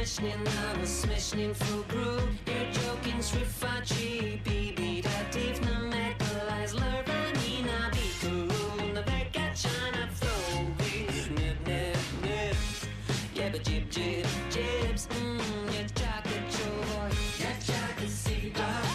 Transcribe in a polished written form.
na smashning fullbrew. You're joking, swifaci, bibi, da divna metalize, lervani na biku, na veka chana flow, nip, nip, nip, yeah, but jib, jib, jibs,